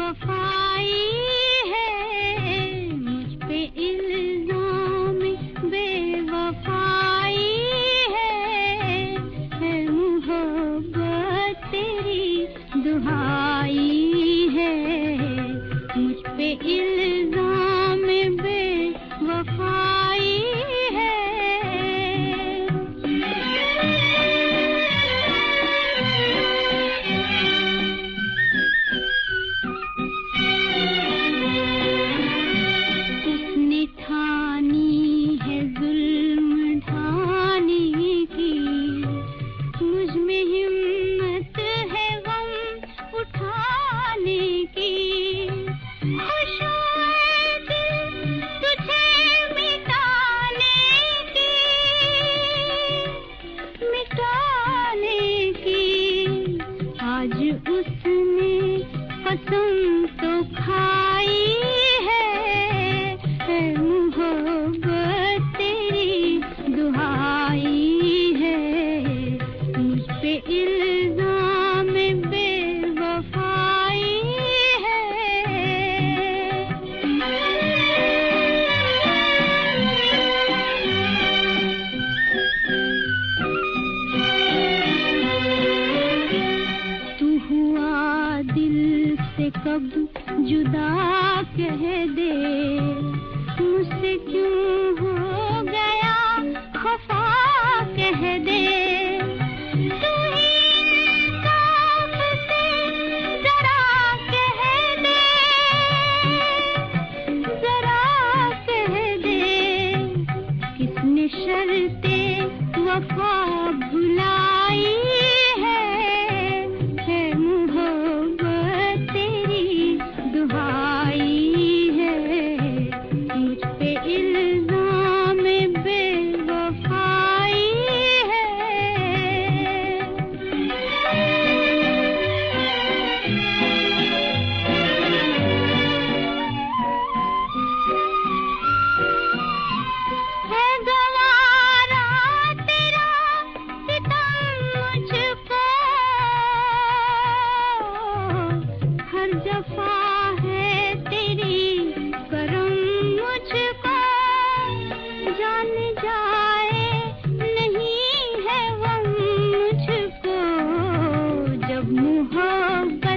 बेवफाई है, मुझ पे इल्जाम बेवफाई है मोहब्बत तेरी दुहाई है, मुझ पे इल्जाम बेवफाई है। उसने ठानी है जुल्म ढाने की, मुझ में हिम्मत है गम उठाने की। खुश है दिल तुझे मिटाने की। आज उसने कसम तो खाई है मोहब्बत तेरी दुहाई है, मुझ पे इल्जाम बेवफाई है। तू हुआ दिल से कब जुदा कह दे, मुझसे क्यों हो गया खफा कह दे। तू ही इंसाफ से जरा कह दे, किसने शर्ते वफा भुलाई है मोहब्बत तेरी दुहाई है, मुझ पे इल्जाम बेवफाई है। है गवारा तेरा सितम मुझको, हर जफा है तेरी करम मुझको। जान जाए नहीं है गम मुझको, जब मोहब्बत